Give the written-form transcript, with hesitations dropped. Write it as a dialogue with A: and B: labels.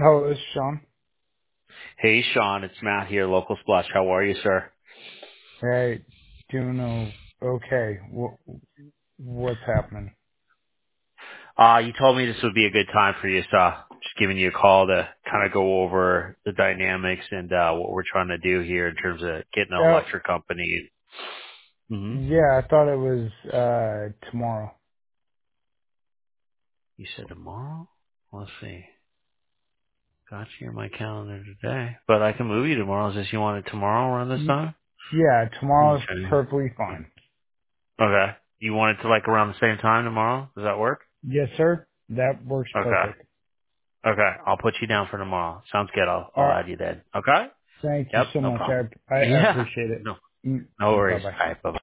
A: Oh, it's Sean.
B: Hey, Sean, it's Matt here, Local Splash. How are you, sir?
A: Hey, doing okay. What's happening?
B: You told me this would be a good time for you, so just giving you a call to kind of go over the dynamics and what we're trying to do here in terms of getting an
A: Oh,
B: electric company. hmm
A: yeah, I thought it was tomorrow.
B: You said tomorrow? Let's see. Got you in my calendar today, but I can move you tomorrow. Is this you want it tomorrow around this
A: Y-
B: time?
A: Yeah, tomorrow's
B: Okay.
A: perfectly fine.
B: Okay. You want it to like around the same time tomorrow? Does that work?
A: Yes, sir. That works
B: Okay.
A: perfect.
B: Okay. I'll put you down for tomorrow. Sounds good.
A: All
B: I'll
A: right.
B: add you then. Okay?
A: Thank you
B: Yep,
A: so
B: no
A: much.
B: problem.
A: I
B: Yeah.
A: appreciate it.
B: No, no
A: Bye
B: worries.
A: bye.
B: All right, bye-bye.